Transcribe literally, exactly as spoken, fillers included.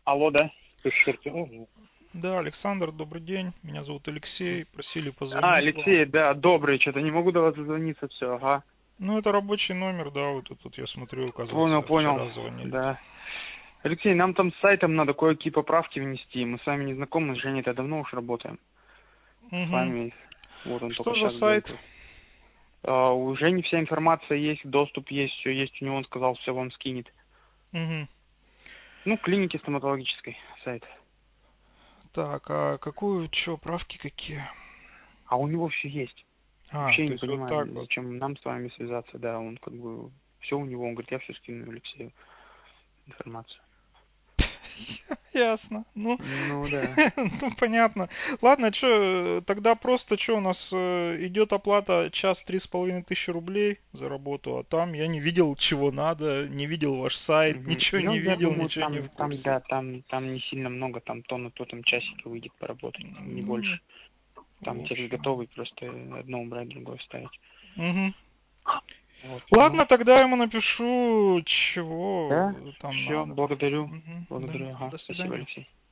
Алло, да? Слушайте. Да, Александр, добрый день. Меня зовут Алексей. Просили позвонить. А, Алексей, да, добрый. Что-то не могу до вас дозвониться, все, ага. Ну, это рабочий номер, да, вот тут, тут я смотрю, оказывается, Понял, понял. вчера звонили. Да. Алексей, нам там с сайтом надо кое-какие поправки внести. Мы с вами не знакомы, с Женей-то давно уж работаем. Угу. С вами. Вот он Что только за сейчас сайт? был. А, у Жени вся информация есть, доступ есть, все есть у него, он сказал, все вам скинет. Угу. Ну, клиники стоматологической сайт. Так, а какую, что, правки какие? А у него все есть. А, Вообще то не есть вот понимаю, так вот. зачем нам с вами связаться, да, он как бы все у него, он говорит, я все скину Алексею информацию. Ясно. Ну, Ну да. ну понятно. Ладно, что, тогда просто что у нас э, идет оплата час три с половиной тысячи рублей за работу, а там я не видел чего надо, не видел ваш сайт, Угу. ничего Ну, не я видел, думаю, ничего не там, в там, курсе. да, там, там не сильно много, там то на то там часики выйдет поработать, не Ну, больше. Там в текст общем. готовый, просто одно убрать, другое вставить. Угу. Вот, ну, Ладно, тогда я ему напишу, чего да, там все, надо. благодарю, Угу, да. благодарю, ага, До спасибо, свидания. Алексей.